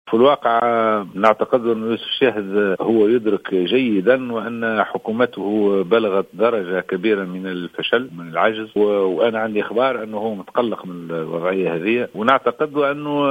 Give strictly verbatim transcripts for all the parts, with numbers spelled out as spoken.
في الواقع نعتقد أن يوسف شاهد هو يدرك جيدا وأن حكومته بلغت درجة كبيرة من الفشل من العجز، وأنا عندي إخبار أنه هو متقلق من الوضعية هذه، ونعتقد أنه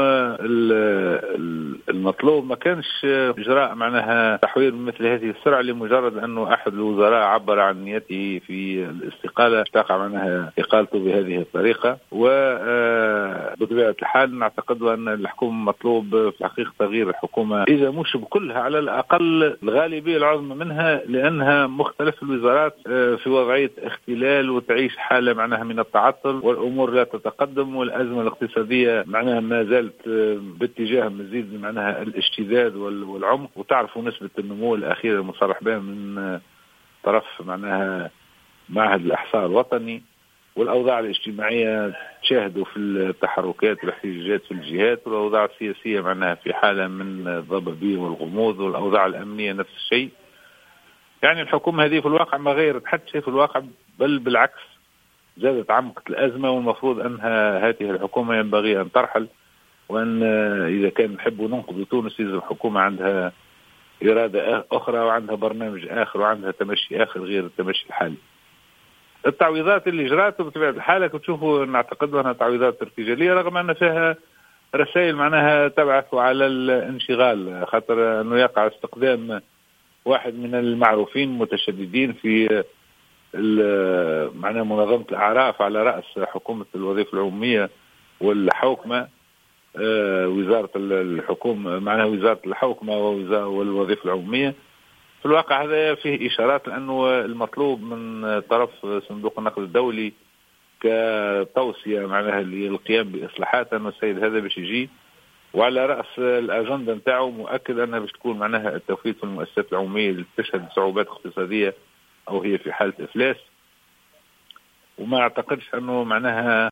المطلوب ما كانش إجراء معناها تحويل بمثل هذه السرعة لمجرد أنه أحد الوزراء عبر عن نيته في الاستقالة اشتاق معناها إقالته بهذه الطريقة. وبطبيعة الحال نعتقد أن الحكومة مطلوب في حقيقة تغيير الحكومة إذا مش بكلها على الأقل الغالبية العظمى منها، لأنها مختلف الوزارات في وضعية اختلال وتعيش حالة معناها من التعطل، والأمور لا تتقدم، والأزمة الاقتصادية معناها ما زالت باتجاه مزيد معناها الاشتداد والعمق. وتعرفوا نسبة النمو الأخيرة المصرح بها من طرف معناها معهد الإحصاء الوطني، والأوضاع الاجتماعية تشاهدوا في التحركات والاحتجاجات في الجهات، والأوضاع السياسية معناها في حالة من الضبابية والغموض، والأوضاع الأمنية نفس الشيء. يعني الحكومة هذه في الواقع ما غيرت حتى شيء في الواقع، بل بالعكس زادت عمقت الأزمة، والمفروض أنها هذه الحكومة ينبغي أن ترحل، وأن إذا كان نحبوا ننقذ تونس لازم الحكومة عندها إرادة أخرى وعندها برنامج آخر وعندها تمشي آخر غير التمشي الحالي. التعويضات اللي جرات بطبيعة الحال كتشوفوا نعتقد أنها تعويضات ارتجالية، رغم أن فيها رسائل معناها تبعث على الانشغال، خاطر أنه يقع استقدام واحد من المعروفين متشددين في معناها منظمة الأعراف على رأس حكومة الوظيفة العمومية والحوكمة، وزارة الحكومة معناها وزارة الحوكمة والوظيفة العمومية. في الواقع هذا فيه إشارات لأنه المطلوب من طرف صندوق النقد الدولي كتوصية معناها للقيام بإصلاحات، أنه السيد هذا باش يجي وعلى رأس الأجندة نتاعو مؤكد أنها باش تكون معناها التوفير في المؤسسات العمومية اللي تشهد صعوبات اقتصادية أو هي في حالة إفلاس. وما أعتقدش أنه معناها